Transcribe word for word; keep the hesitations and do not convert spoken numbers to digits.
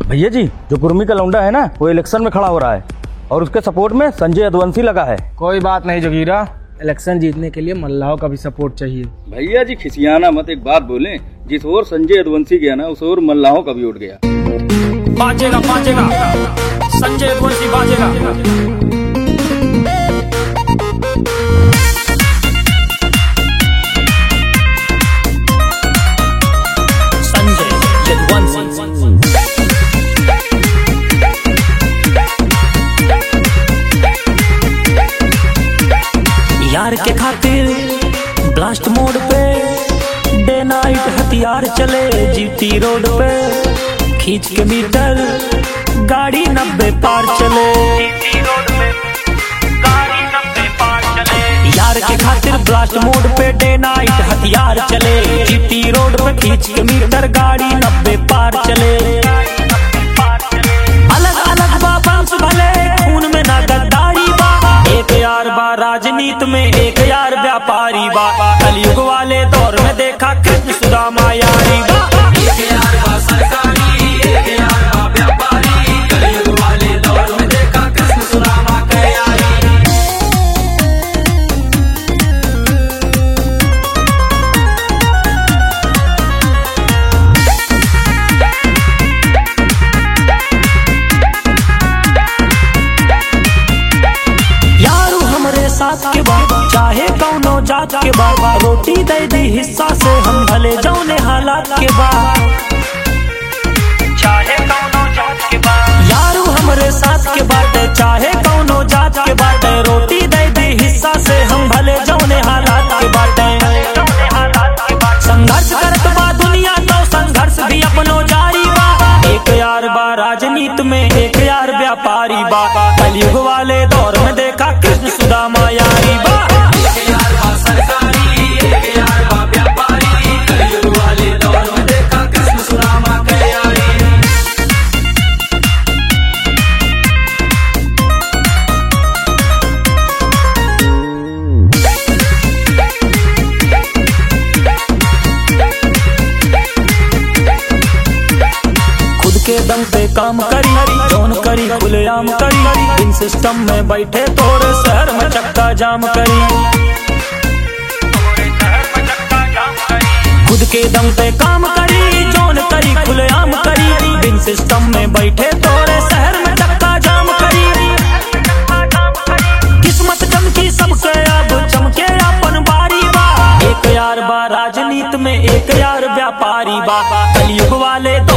भैया जी, जो कुर्मी का लौंडा है ना, वो इलेक्शन में खड़ा हो रहा है और उसके सपोर्ट में संजय यदुवंशी लगा है। कोई बात नहीं जोगीरा, इलेक्शन जीतने के लिए मल्लाहों का भी सपोर्ट चाहिए। भैया जी खिसियाना मत, एक बात बोले, जिस ओर संजय यदुवंशी गया ना, उस ओर मल्लाहों का भी उठ गया। बाजेगा बाजेगा संजय यदुवंशी बाजेगा। यार के खातिर ब्लास्ट मोड पे डे नाइट हथियार चले, जीटी रोड पे खींच के मीटर गाड़ी नब्बे पार चले। यार के खातिर ब्लास्ट मोड पे डे नाइट हथियार चले, जीटी रोड पे खींच के मीटर गाड़ी नब्बे पार चले। अलग अलग बाबंस भले खून में ना गद्दारी बा, एक यार बा राजनीति में, एक यार व्यापारी बा। कलयुग वाले दौर में देखा कृष्ण सुदामा यारी बा। एक यार बा सरकारी, एक यार बा व्यापारी। कलयुग वाले दौर में देखा कृष्ण सुदामा का यारी। साथ के बाद चाहे कौनो जात के बाद, रोटी दे दी हिस्सा से हम भले जौने हालात के बाद। चाहे कौनो जात के बाद यारू हमरे साथ के बाटे, चाहे कौनो जात के बाटे, रोटी दे दी हिस्सा से हम भले जौने हालात के बाटे। संघर्ष करत बा दुनिया तो संघर्ष भी अपनो जारी बा। एक यार बा राजनीति में, एक यार व्यापारी बा। कलयुग वाले दौर में देखा कृष्ण सुदामा यारी बा। एक यार बा सरकारी, एक यार बा व्यापारी। कलयुग वाले दौर में देखा कृष्ण सुदामा का यारी। के दम पे काम करी, जौन करी खुलेआम करी। इन सिस्टम में बैठे तोरे शहर में चक्का जाम करी। खुद के दम पे काम करी, जौन करी खुलेआम करी। इन सिस्टम में बैठे तोरे शहर में चक्का जाम करी। किस्मत चमकी सबके अब चमके अपन बारी बा। एक यार बा राजनीति में, एक यार व्यापारी बा। कलयुग वाले